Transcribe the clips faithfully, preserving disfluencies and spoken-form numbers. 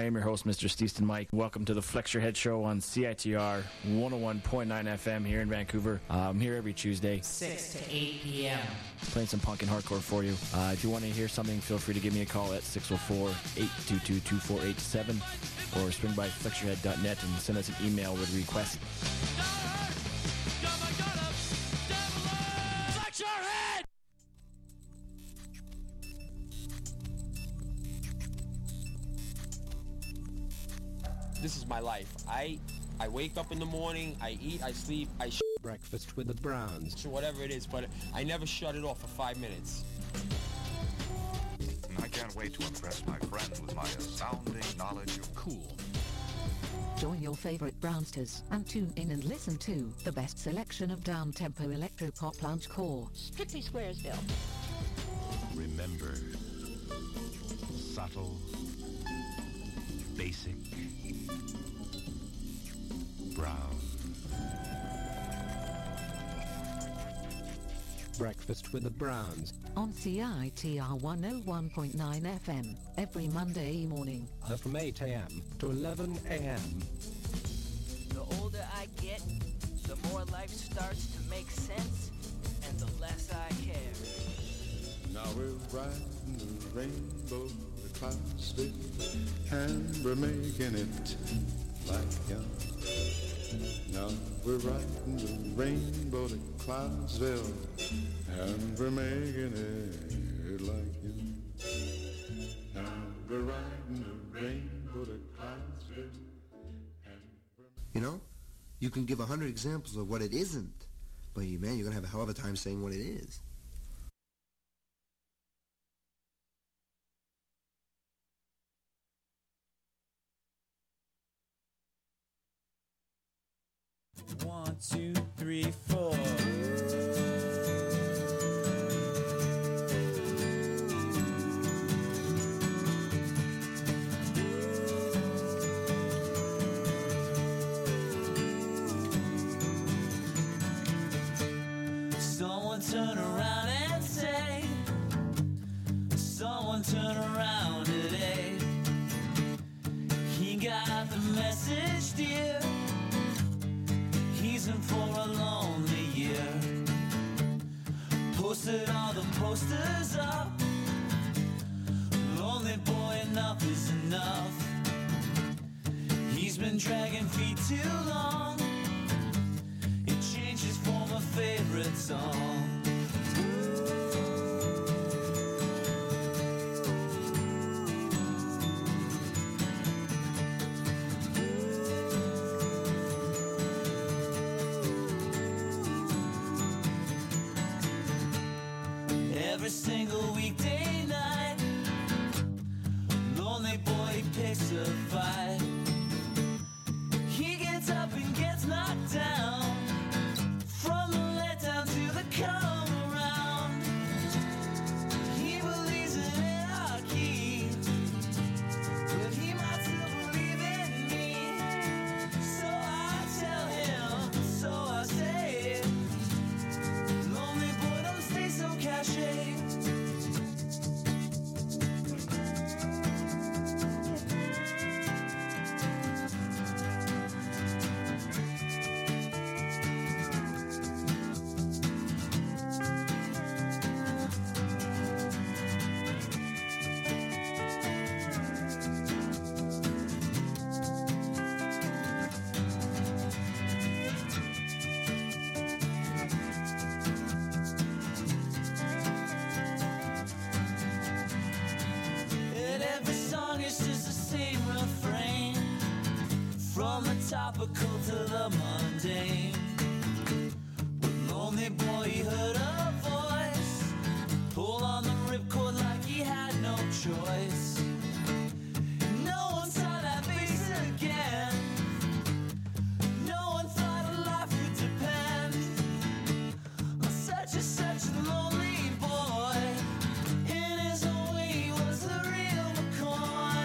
I am your host, Mister Steeston Mike. Welcome to the Flex Your Head Show on C I T R one oh one point nine F M here in Vancouver. Uh, I'm here every Tuesday, six to eight p.m. playing some punk and hardcore for you. Uh, if you want to hear something, feel free to give me a call at six oh four, eight two two, two four eight seven or swing by flex your head dot net and send us an email with a request. Flex your head! This is my life. I I wake up in the morning, I eat, I sleep, I sh- Breakfast with the Browns. whatever it is, but I never shut it off for five minutes. I can't wait to impress my friends with my astounding knowledge of cool. Join your favorite Brownsters and tune in and listen to the best selection of down-tempo electro-pop loungecore. Strictly Squaresville. Remember, subtle, basic, brown. Breakfast with the Browns. On C I T R one oh one point nine F M every Monday morning. Uh, from eight a.m. to eleven a.m. The older I get, the more life starts to make sense, and the less I care. Now we're riding the rainbow, the clouds fill, and we're making it like young. Now we're riding the rainbow, the Cloudsville, and we're making it like young. Now we're riding the rainbow, the Cloudsville, and we're You know, you can give a hundred examples of what it isn't, but you, man, you're gonna have a hell of a time saying what it is. One, two, three, four. Someone turn around and say, someone turn around today. He got the message, dear. He's in for a lonely year. Posted all the posters up. Lonely boy, enough is enough. He's been dragging feet too long. It changed his former favorite song. Every single weekday night, lonely boy picks a fight. He gets up and gets knocked down, from the letdown to the come around. He believes in anarchy, but he might still believe in me. So I tell him, so I say, lonely boy, don't stay so cached. Topical to the mundane. When lonely boy he heard a voice pull on the ripcord like he had no choice. No one saw that face again. No one thought a life would depend on such and such a lonely boy. In his own way he was the real McCoy.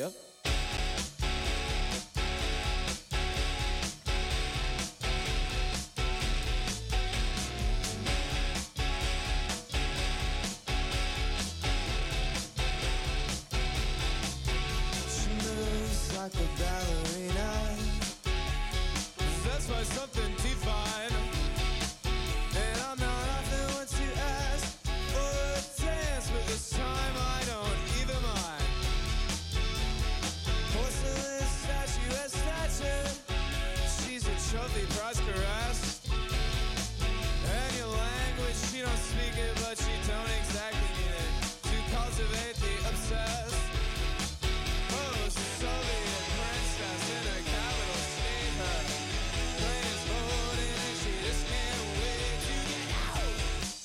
Yep. She moves like a ballerina. That's why something divine. And I'm not often one to ask for a dance, but this time I don't even mind. Porcelain statue as statue. She's a trophy prize caressed. And your language, she don't speak it, but she don't exactly need it to cultivate the obsessed. Oh, Soviet princess in a capital state. Her brain is holding and she just can't wait to get out.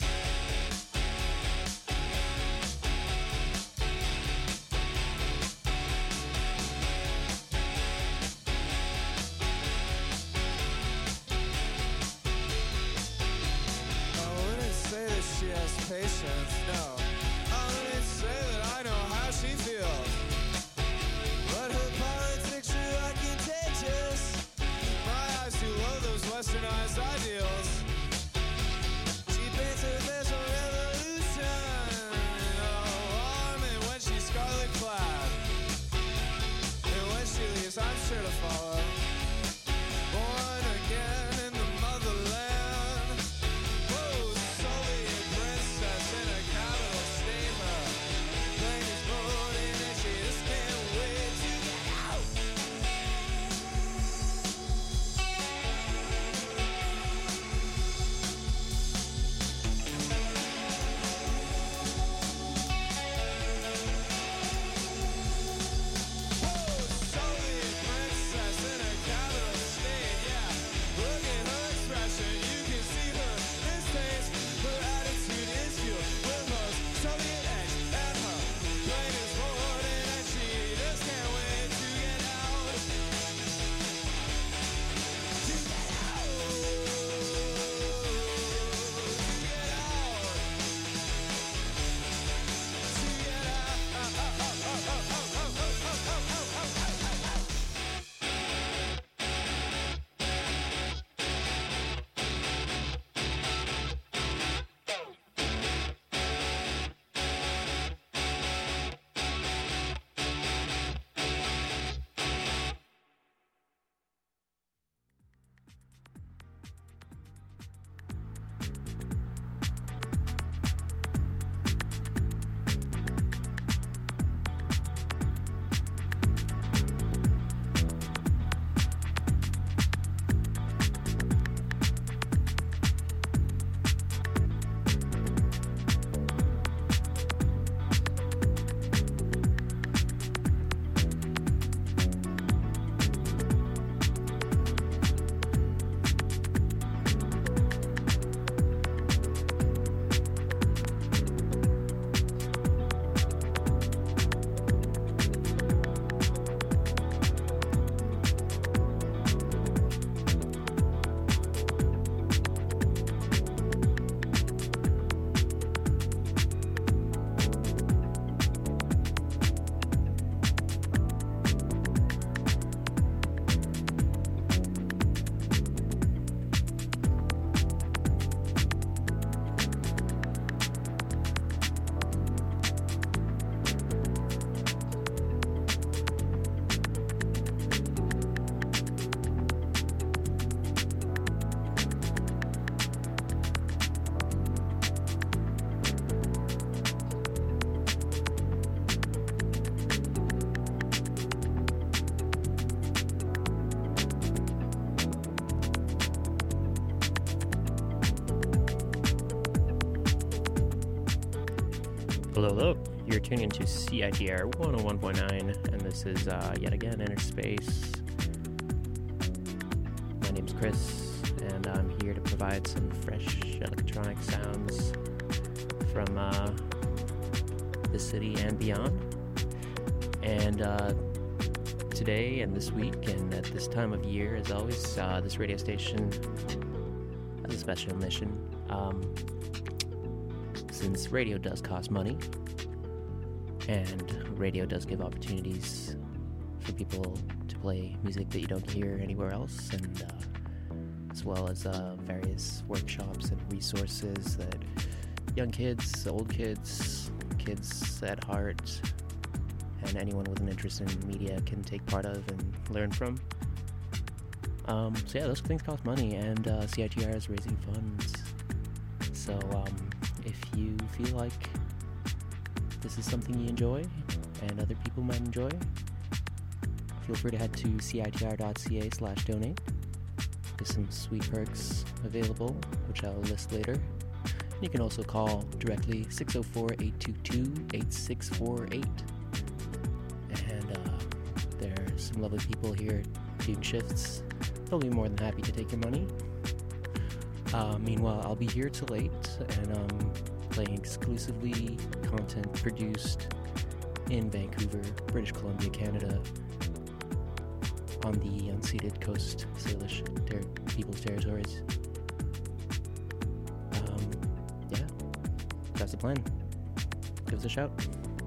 I wouldn't say that she has patience, no. I wouldn't say that I know how she feels. But her politics are like contagious. My eyes do love those westernized ideals. She paints her face on revolution. Oh, arm and when she's scarlet clad. And when she leaves, I'm sure to follow. Born again in the motherland. Whoa, Soviet princess in a capital state. Her brain is bloating and she just can't wait to get out. Whoa, Soviet princess in a capital state. Yeah, look at her expression. You can see her distaste. Her attitude is fueled with her Soviet edge, and her brain is holding, and she just can't wait to get out. To get out. To get out. To get Hello, hello. You're tuning into C I T R one oh one point nine, and this is uh, yet again Inner Space. My name's Chris, and I'm here to provide some fresh electronic sounds from uh, the city and beyond. And uh, today and this week and at this time of year, as always, uh, this radio station has a special mission. Um, since radio does cost money, and radio does give opportunities for people to play music that you don't hear anywhere else, and uh, as well as uh, various workshops and resources that young kids, old kids, kids at heart, and anyone with an interest in media can take part of and learn from. Um, so yeah, those things cost money, and uh, C I T R is raising funds. So um, if you feel like this is something you enjoy and other people might enjoy, feel free to head to citr.ca slash donate. There's some sweet perks available, which I'll list later. And you can also call directly six oh four, eight two two, eight six four eight. And uh, there are some lovely people here doing shifts. They'll be more than happy to take your money. Uh, meanwhile, I'll be here till eight, and um, playing exclusively content produced in Vancouver, British Columbia, Canada, on the unceded Coast Salish ter- People's Territories. Um, yeah, that's the plan. Give us a shout.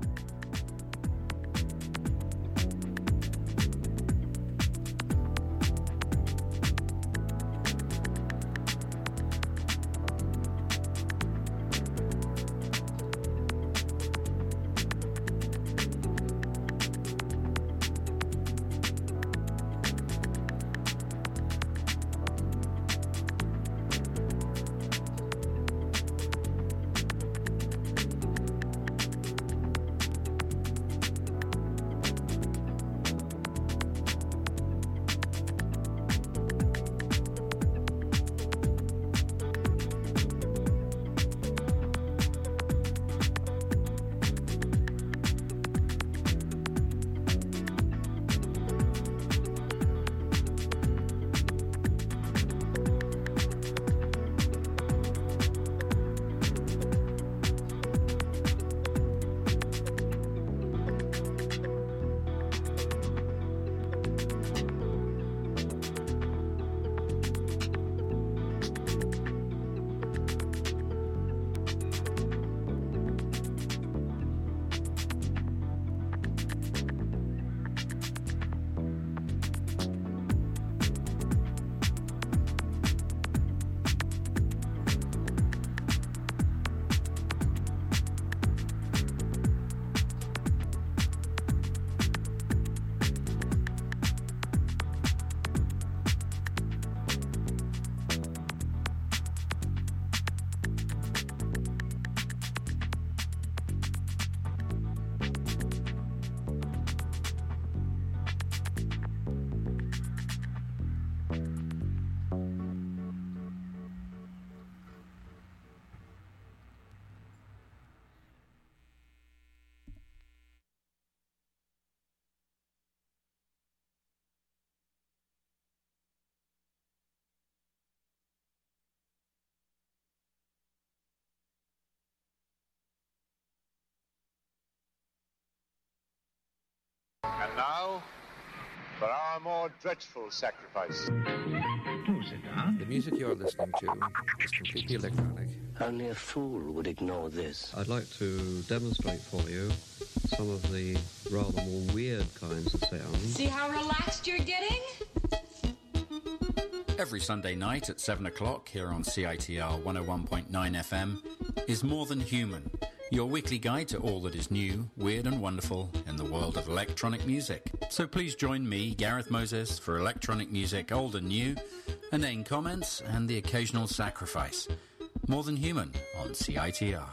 And now, for our more dreadful sacrifice. The music you're listening to is completely electronic. Only a fool would ignore this. I'd like to demonstrate for you some of the rather more weird kinds of sounds. See how relaxed you're getting? Every Sunday night at seven o'clock here on C I T R one oh one point nine F M is More Than Human, your weekly guide to all that is new, weird and wonderful in the world of electronic music. So please join me, Gareth Moses, for electronic music old and new, inane comments and the occasional sacrifice. More Than Human on C I T R.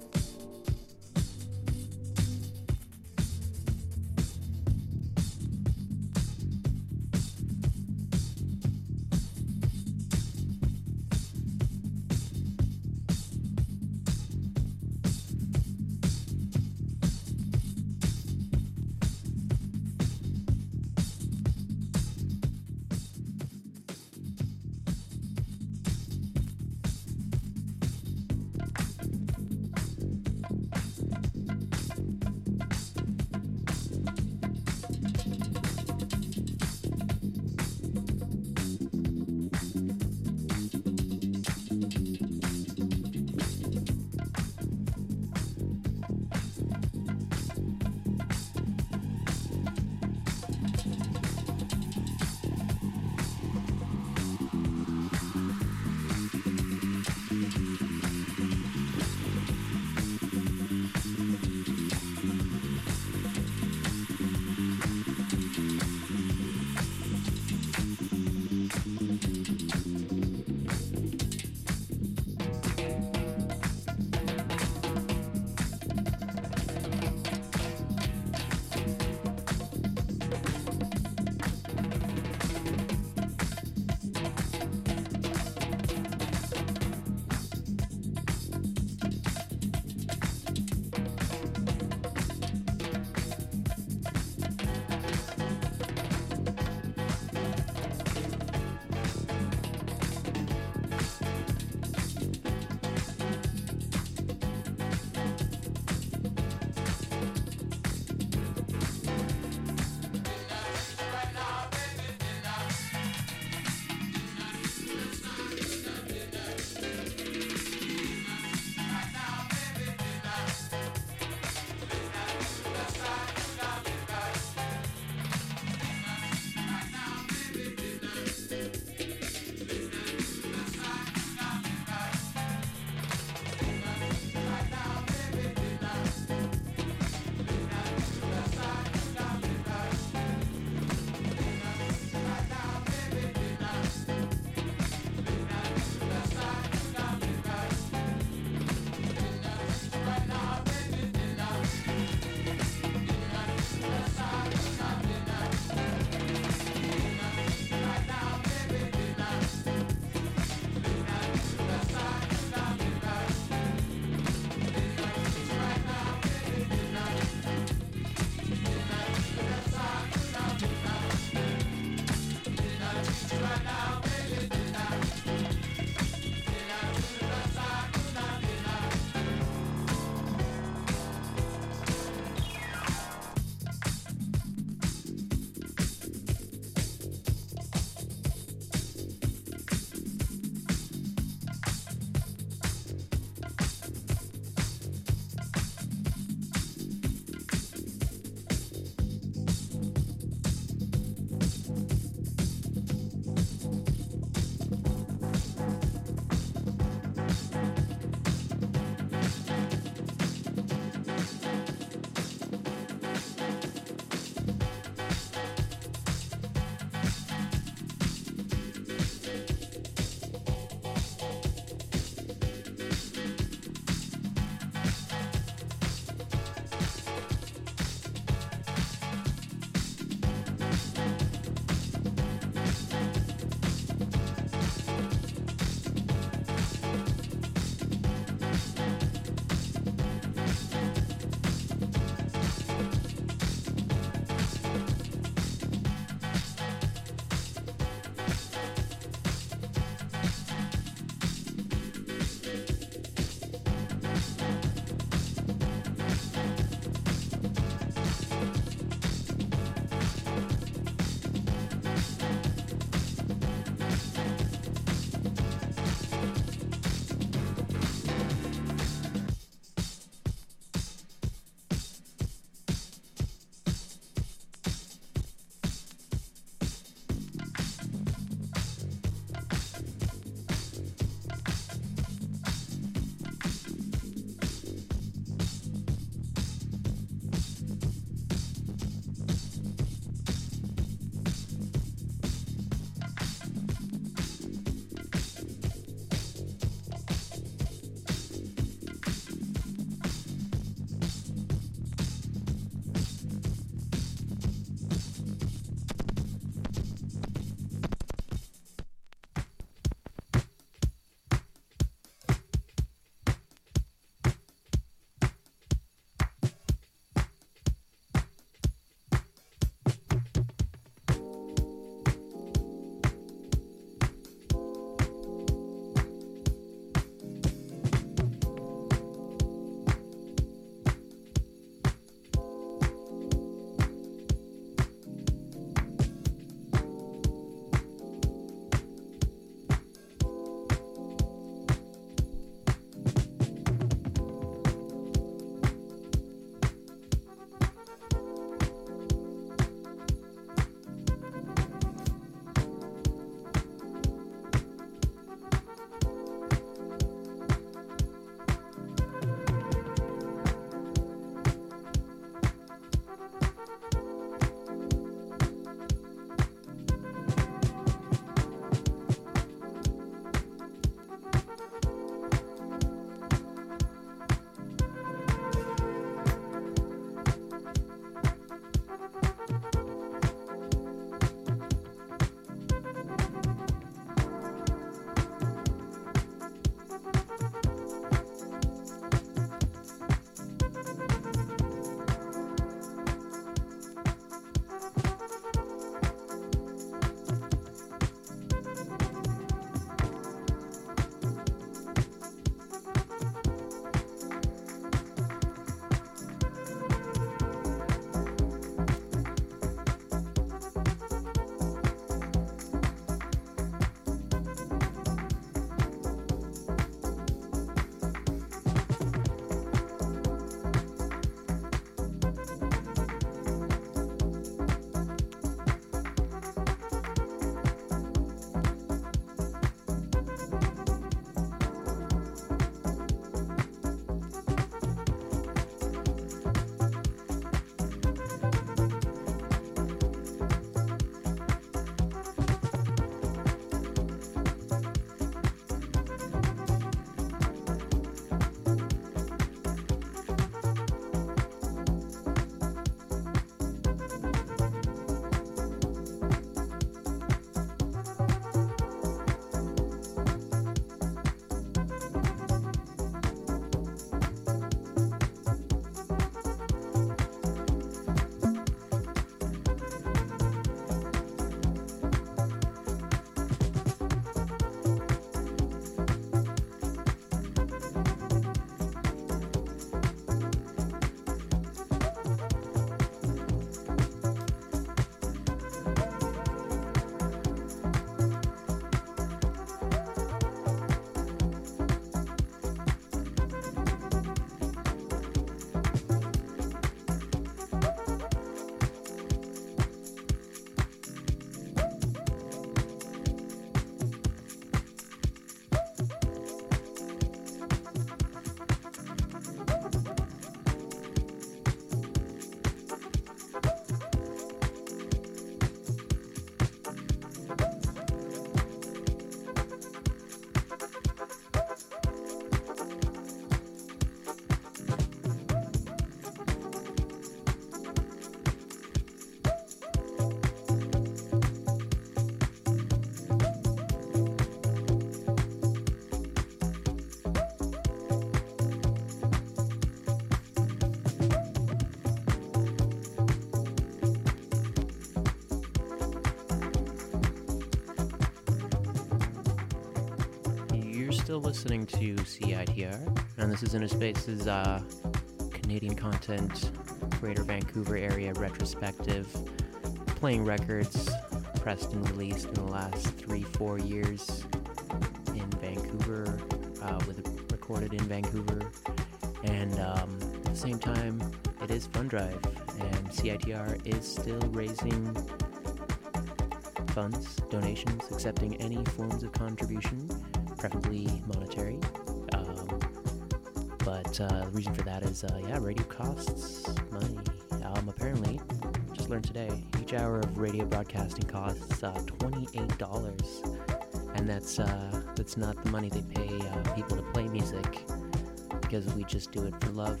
you're still listening to C I T R, and this is Inner Space's uh, Canadian content, Greater Vancouver area retrospective, playing records pressed and released in the last three, four years in Vancouver, uh, with recorded in Vancouver, and um, at the same time, it is Fund Drive, and C I T R is still raising funds, donations, accepting any forms of contribution, preferably monetary. Um, but uh, the reason for that is, uh, yeah, radio costs money. Um, apparently, just learned today, each hour of radio broadcasting costs uh, twenty-eight dollars, and that's uh, that's not the money they pay uh, people to play music, because we just do it for love.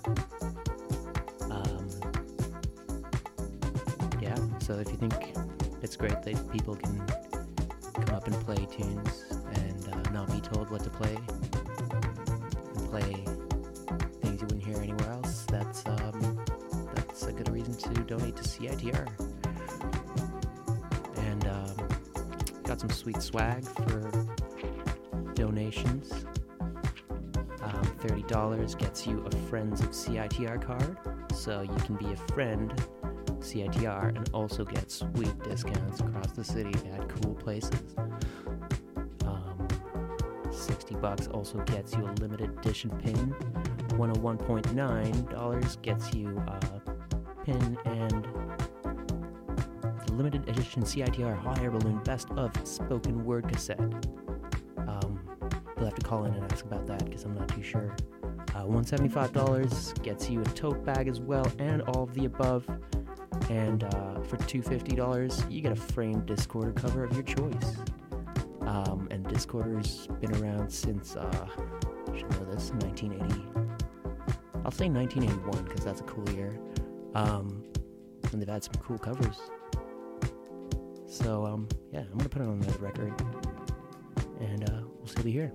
Um, yeah, so if you think it's great that people can come up and play tunes and uh, not be told what to play, and play things you wouldn't hear anywhere else, that's um, that's a good reason to donate to C I T R. And um, got some sweet swag for donations. Um, thirty dollars gets you a Friends of C I T R card, so you can be a friend of C I T R and also get sweet discounts across the city at cool places. Um, sixty bucks also gets you a limited edition pin. one oh one point nine dollars gets you a pin and the limited edition C I T R Hot Air Balloon Best of Spoken Word cassette. Um, you'll have to call in and ask about that because I'm not too sure. Uh, one hundred seventy-five dollars gets you a tote bag as well, and all of the above. And uh, for two hundred fifty dollars, you get a framed Discorder cover of your choice. Um, and Discorder's been around since, uh, I should know this, nineteen eighty. I'll say nineteen eighty-one because that's a cool year. Um, and they've had some cool covers. So, um, yeah, I'm going to put it on the record. And uh, we'll still be here.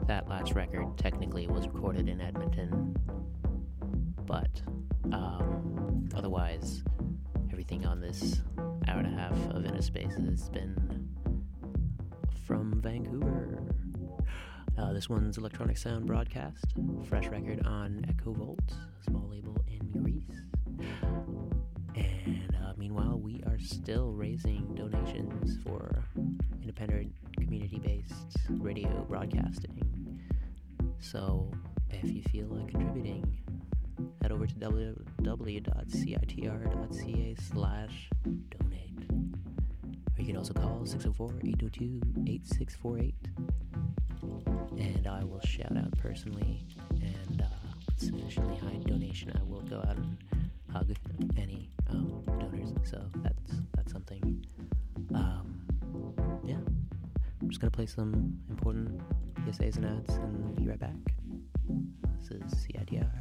that last record technically was recorded in Edmonton, but um, otherwise, everything on this hour and a half of Inner Space has been from Vancouver. Uh, this one's Electronic Sound Broadcast, fresh record on Echo Volt, a small label in Greece. And uh, meanwhile, we are still raising donations for independent, community-based radio broadcasting. So if you feel like contributing, head over to w w w dot c i t r dot c a slash donate. Or you can also call six oh four, eight oh two, eight six four eight. And I will shout out personally, and uh, with sufficiently high donation, I will go out and hug any um, donors. So that's that's something. Um, yeah, I'm just gonna play some important P S As and ads, and be right back. This is C I T R.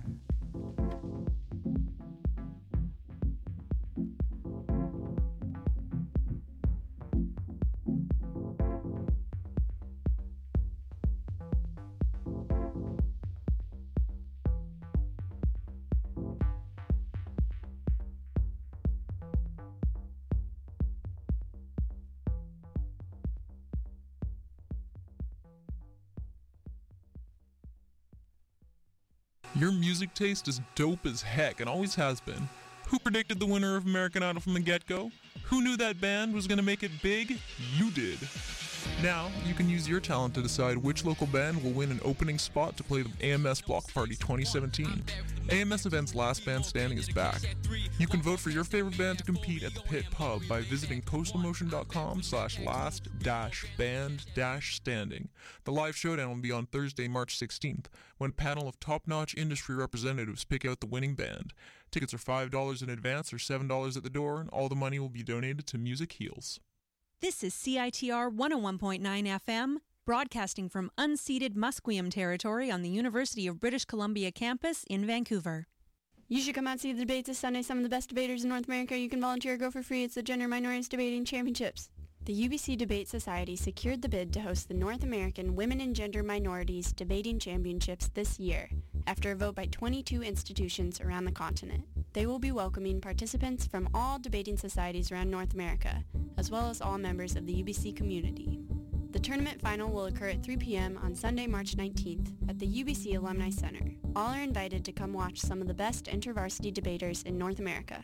Your music taste is dope as heck and always has been. Who predicted the winner of American Idol from the get-go? Who knew that band was going to make it big? You did. Now, you can use your talent to decide which local band will win an opening spot to play the A M S Block Party twenty seventeen. A M S Event's Last Band Standing is back. You can vote for your favorite band to compete at the Pit Pub by visiting coastalmotion.com slash last dash band dash standing. The live showdown will be on Thursday, March sixteenth, when a panel of top-notch industry representatives pick out the winning band. Tickets are five dollars in advance or seven dollars at the door, and all the money will be donated to Music Heals. This is C I T R one oh one point nine F M, broadcasting from unceded Musqueam territory on the University of British Columbia campus in Vancouver. You should come out and see the debates this Sunday. Some of the best debaters in North America. You can volunteer or go for free. It's the Gender Minorities Debating Championships. The U B C Debate Society secured the bid to host the North American Women and Gender Minorities Debating Championships this year, after a vote by twenty-two institutions around the continent. They will be welcoming participants from all debating societies around North America, as well as all members of the U B C community. The tournament final will occur at three p.m. on Sunday, March nineteenth at the U B C Alumni Center. All are invited to come watch some of the best intervarsity debaters in North America.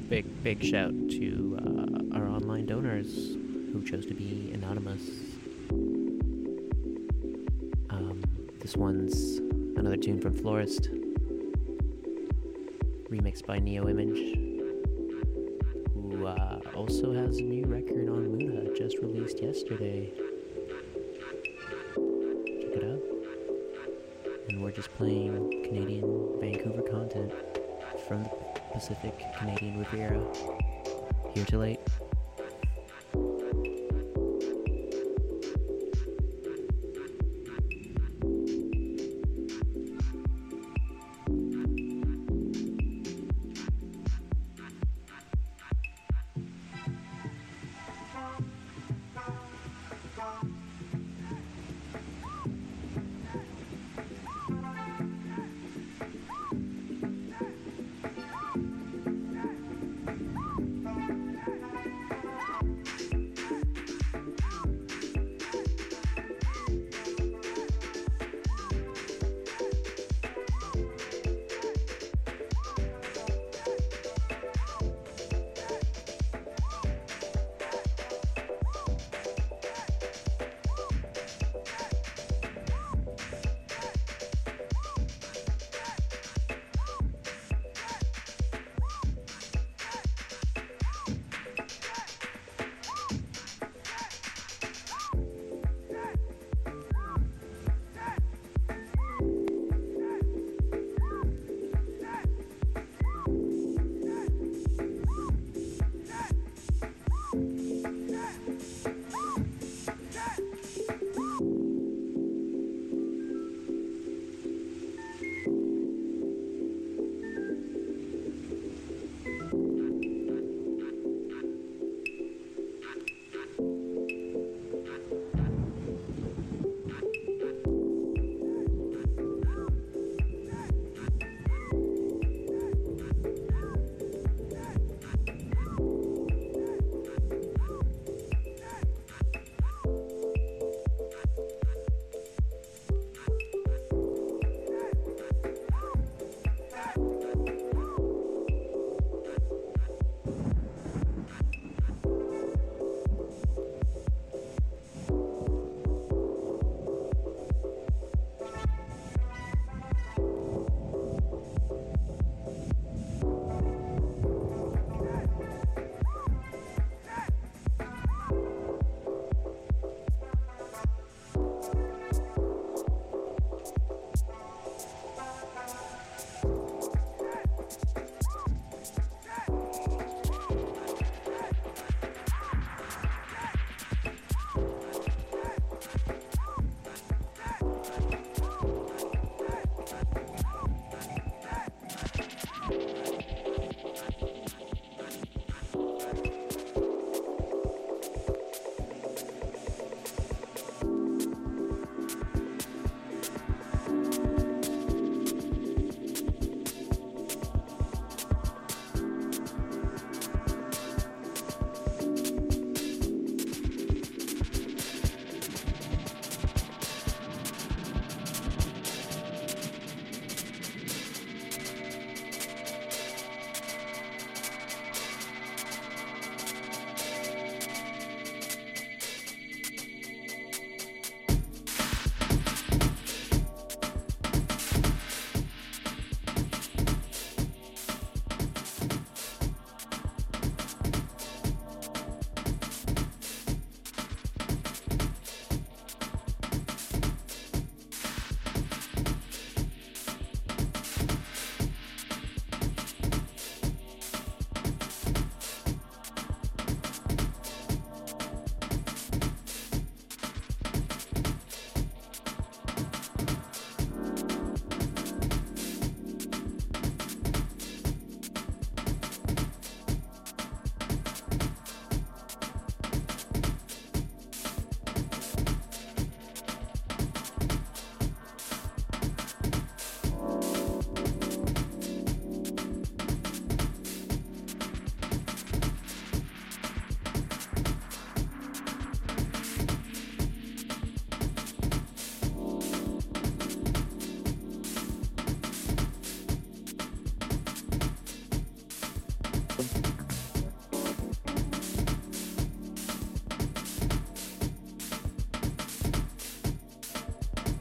big, big shout to uh, our online donors who chose to be anonymous. Um, this one's another tune from Florist, remixed by Neo Image, who uh, also has a new record on Muda, just released yesterday. Check it out. And we're just playing Canadian Vancouver content from the Pacific Canadian Riviera. Here till eight.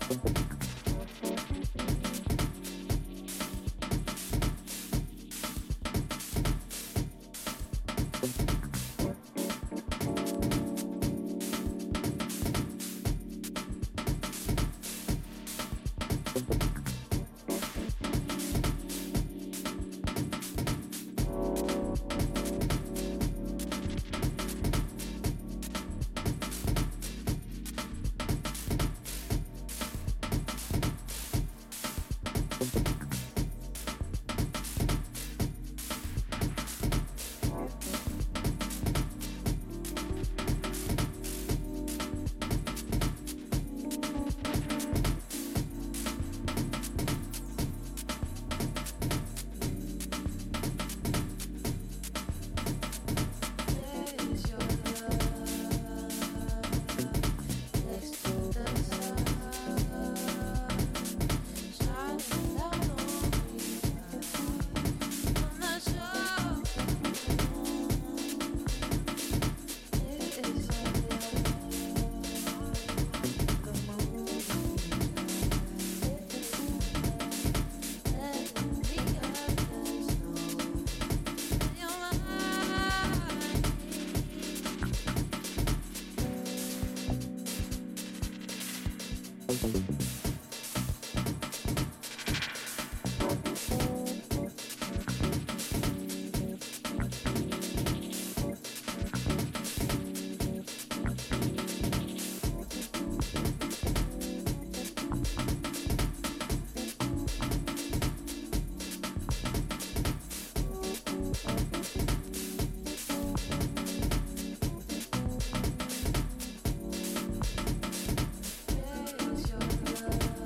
Is your love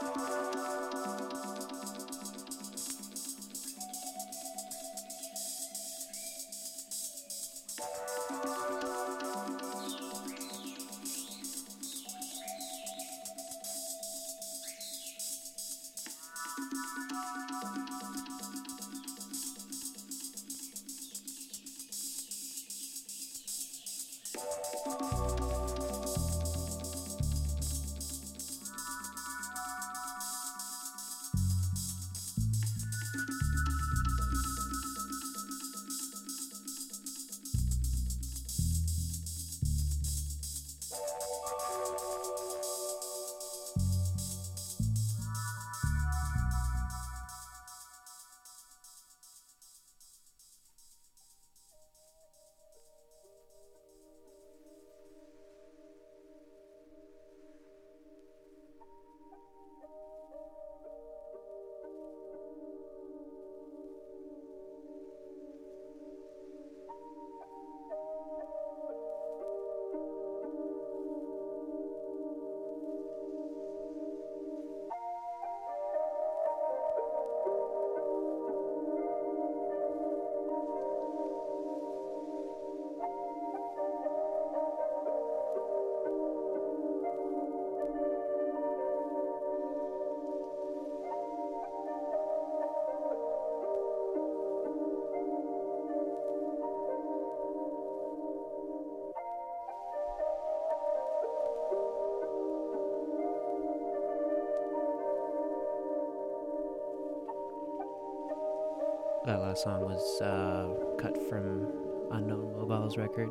That last song was uh, cut from Unknown Mobile's record,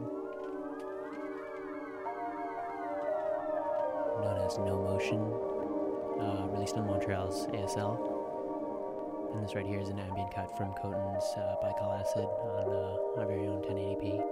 known as No Motion, uh, released on Montreal's A S L. And this right here is an ambient cut from Coton's uh, Bicol Acid on uh, our very own ten eighty p.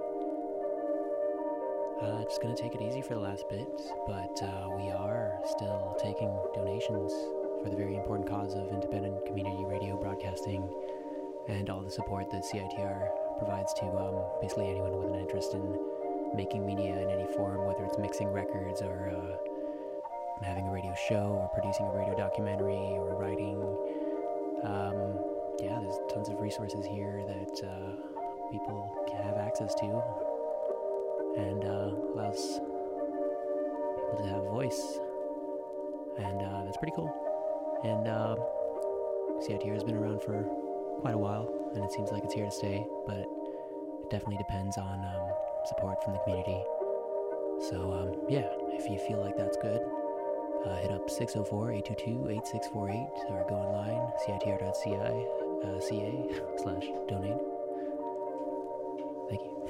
Uh, just gonna take it easy for the last bit, but uh, we are still taking donations for the very important cause of independent community radio broadcasting and all the support that C I T R provides to um, basically anyone with an interest in making media in any form, whether it's mixing records or uh, having a radio show or producing a radio documentary or writing. Um, yeah, there's tons of resources here that uh, people can have access to and uh, allows people to have a voice. And uh, that's pretty cool. And uh, C I T R has been around for quite a while, and it seems like it's here to stay, but it definitely depends on um, support from the community. So um, yeah, if you feel like that's good, uh, hit up six oh four, eight two two, eight six four eight or go online, C I T R dot C I, uh, C A slash donate. Thank you.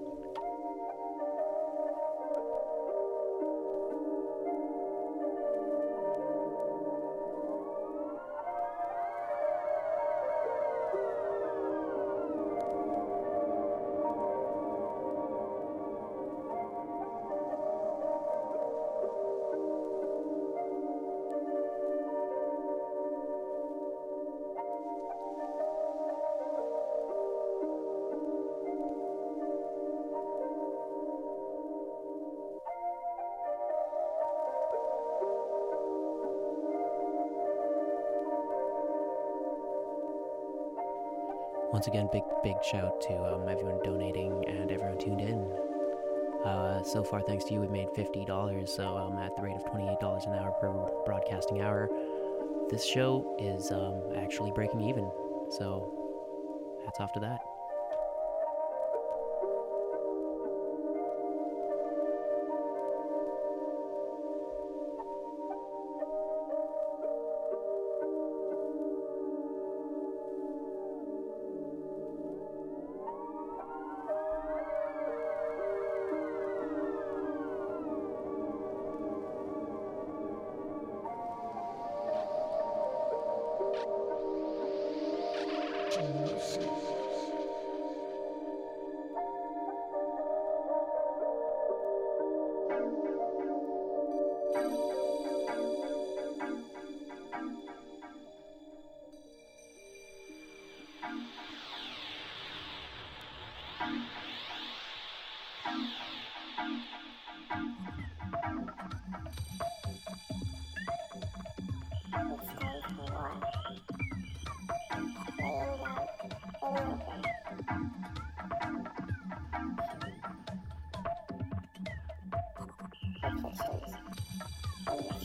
Once again, big, big shout to um, everyone donating and everyone tuned in. Uh, so far, thanks to you, we've made fifty dollars, so um, at the rate of twenty-eight dollars an hour per broadcasting hour. This show is um, actually breaking even, so hats off to that.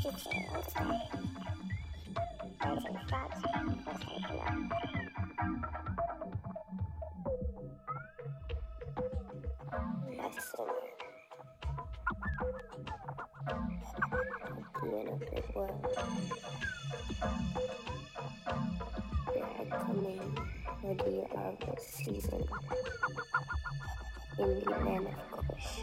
teaching all day. Birds and frogs were taken up. That's the one. You in a big world. They are coming ready of the season in the land of Kush.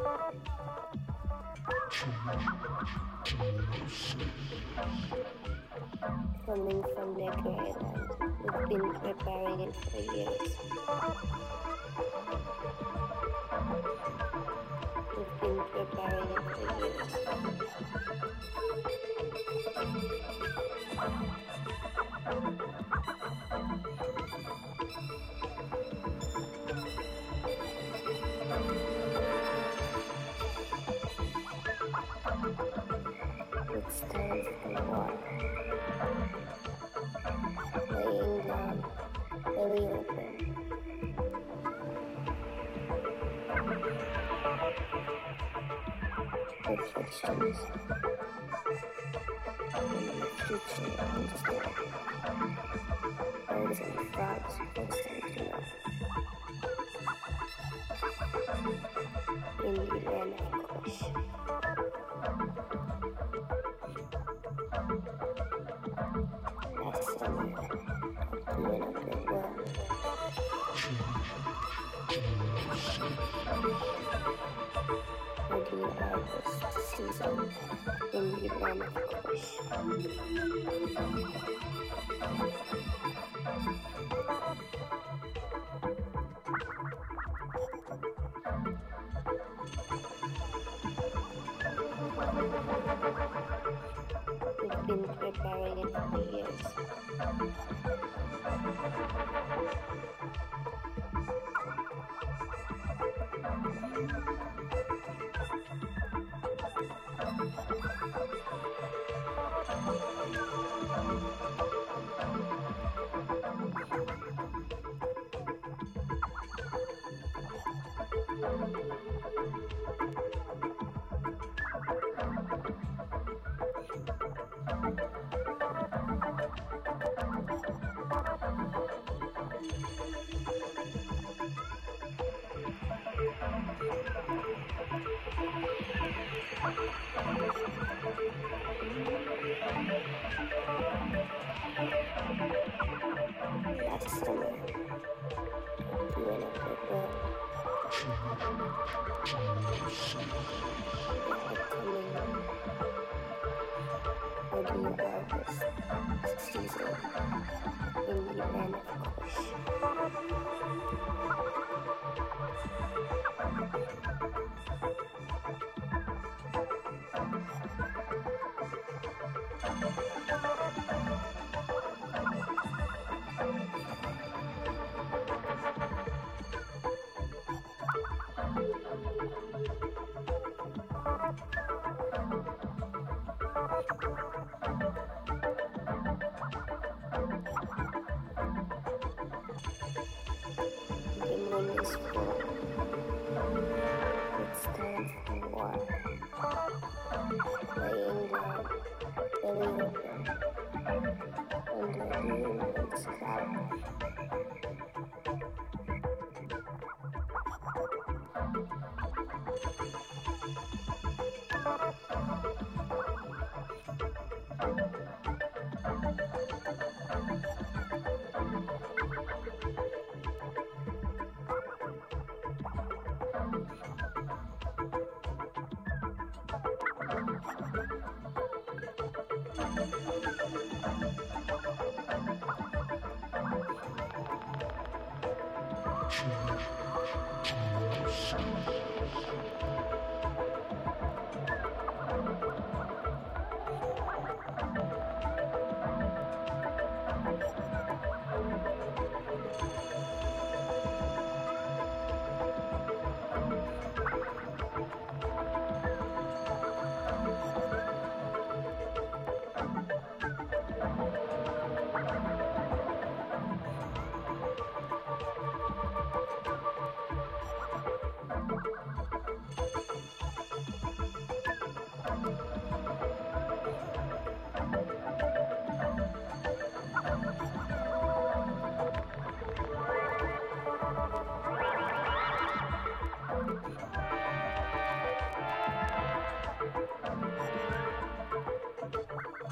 Coming from their grey land, we've been preparing it for years. We've been preparing it for years. It stands for war. Laying down, belly open. Reflections in the future instead. Birds and frogs constantly up. In the land of Kush. Last summer, you in a good world. Ready harvest season in the land of Kush. We've been preparing it for years. Last summer, you in a good world. They are coming ready harvest season in the land of Kush. The moon is full. It stands for war. Laying down, belly open, under the moon and sky.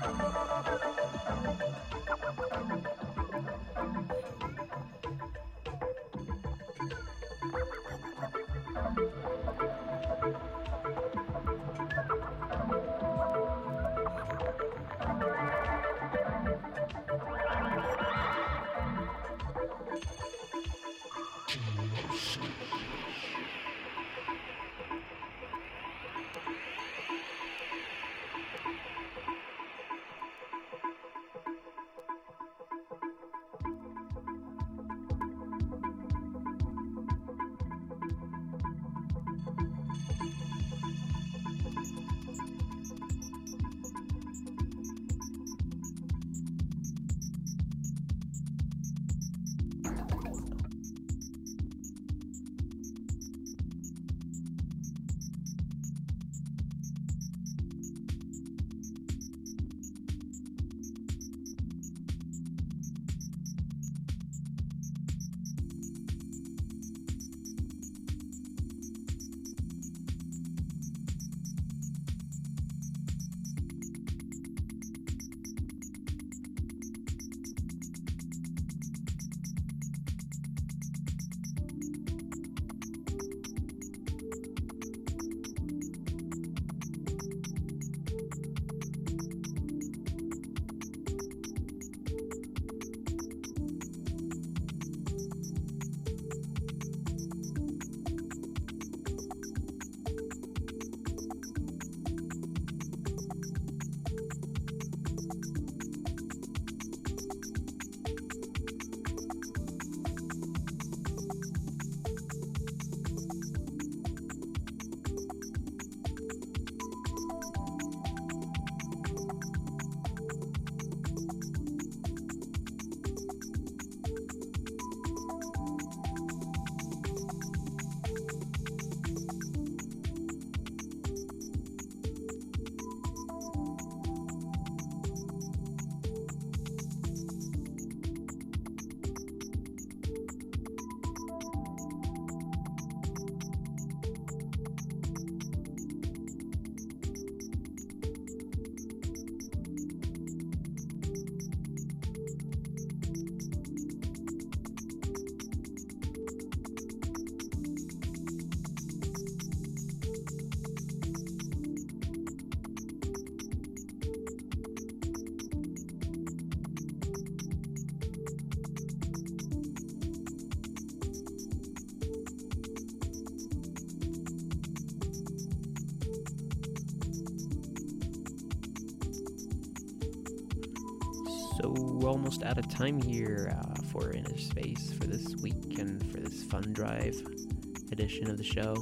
So we're almost out of time here uh, for Inner Space for this week and for this fun drive edition of the show.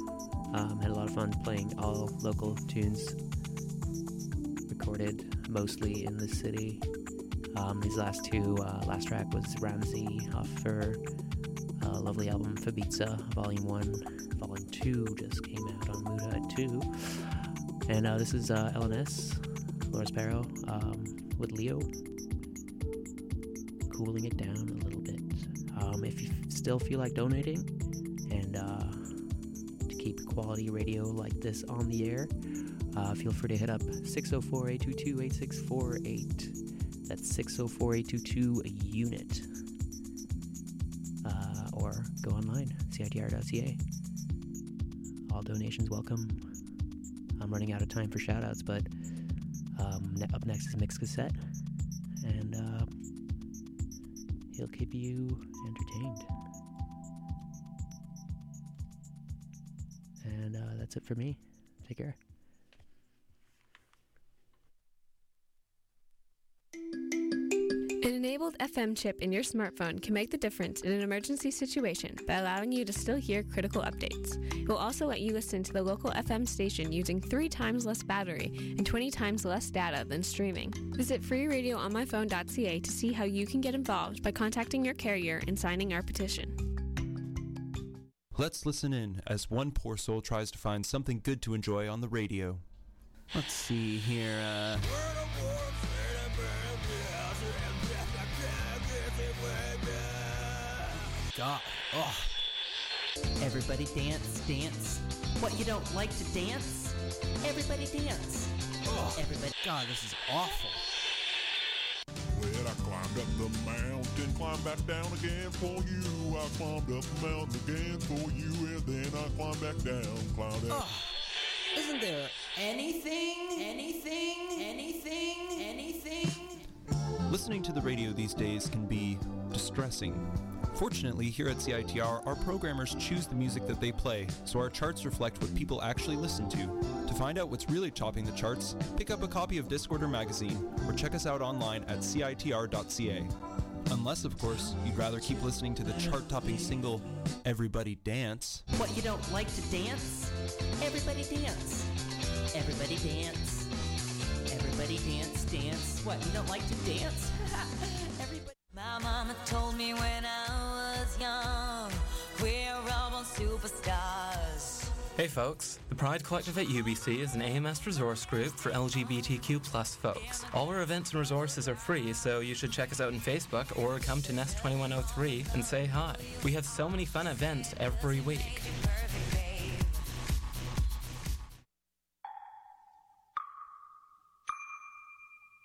Um, had a lot of fun playing all local tunes recorded mostly in the city. Um, these last two, uh, last track was Ramsey off her uh, lovely album Fabiza, Volume one. Volume two just came out on Muda two. And uh, this is uh, L N S, Laura Sparrow, um, with Leo. Cooling it down a little bit. Um, if you still feel like donating and uh, to keep quality radio like this on the air, uh, feel free to hit up six oh four, eight two two, eight six four eight. That's six oh four, eight two two, a unit. Uh, or go online, C I T R dot C A. All donations welcome. I'm running out of time for shoutouts, but um, ne- up next is Mix Cassette. And uh, he'll keep you entertained. And uh, that's it for me. Take care. An enabled F M chip in your smartphone can make the difference in an emergency situation by allowing you to still hear critical updates. It will also let you listen to the local F M station using three times less battery and twenty times less data than streaming. Visit free radio on my phone dot c a to see how you can get involved by contacting your carrier and signing our petition. Let's listen in as one poor soul tries to find something good to enjoy on the radio. Let's see here, uh... God. Oh. Everybody dance, dance. What, you don't like to dance? Everybody dance. Ugh. Everybody. God, this is awful. Well, I climbed up the mountain, climbed back down again for you. I climbed up the mountain again for you, and then I climbed back down, climbed down. Isn't there anything, anything, anything, anything? Listening to the radio these days can be distressing. Fortunately, here at C I T R, our programmers choose the music that they play, so our charts reflect what people actually listen to. To find out what's really topping the charts, pick up a copy of Discorder magazine, or check us out online at C I T R dot C A. Unless, of course, you'd rather keep listening to the chart-topping single, Everybody Dance. What, you don't like to dance? Everybody dance. Everybody dance. Everybody dance, dance. What, you don't like to dance? Everybody. My mama told me when I was young, we're all born superstars. Hey folks, the Pride Collective at U B C is an A M S resource group for L G B T Q plus folks. All our events and resources are free, so you should check us out on Facebook or come to Nest twenty-one oh three and say hi. We have so many fun events every week.